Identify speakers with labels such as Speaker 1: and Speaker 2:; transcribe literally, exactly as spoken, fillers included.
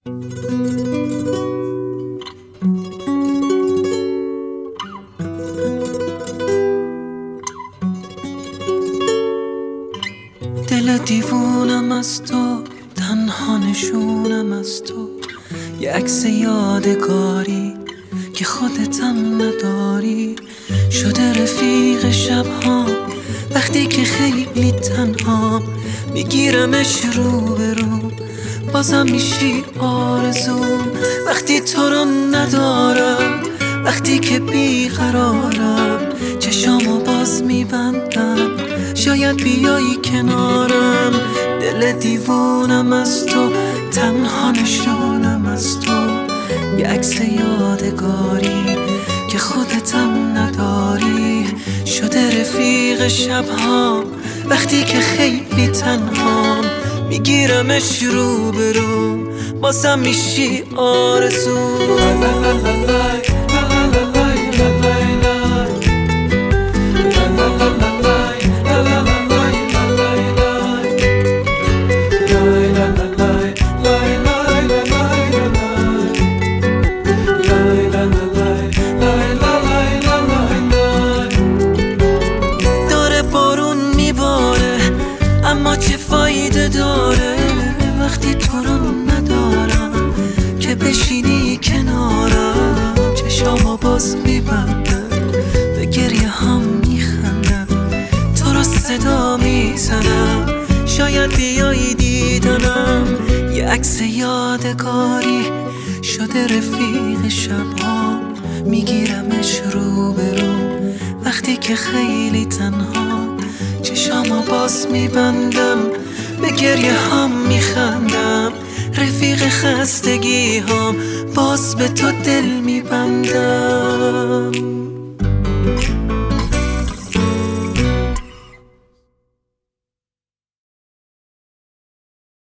Speaker 1: دل دیوونم از تو، تنها نشونم از تو، یه عکس یادگاری که خودتم نداری. شده رفیق شبها وقتی که خیلی تنها، میگیرمش رو به رو، بازم میشی آرزوم. وقتی تو رو ندارم، وقتی که بیقرارم، چشامو باز میبندم، شاید بیایی کنارم. دل دیوونم از تو، تنها نشونم از تو، یه عکس یادگاری که خودتم نداری. شده رفیق شبها وقتی که خیلی تنهام، میگیرمش رو به رو، بازم میشی آرزوم. اما چه فایده داره وقتی تو رو ندارم، که بشینی کنارم، چشامو باز میبندم، به گریه هم میخندم، تو رو صدا میزنم، شاید بیایی دیدنم. یه عکس یادگاری شده رفیق شبها، میگیرمش رو به رو وقتی که خیلی تنها، چشامو باز میبندم، به گریه هم میخندم، رفیق خستگی هم باز به تو دل میبندم.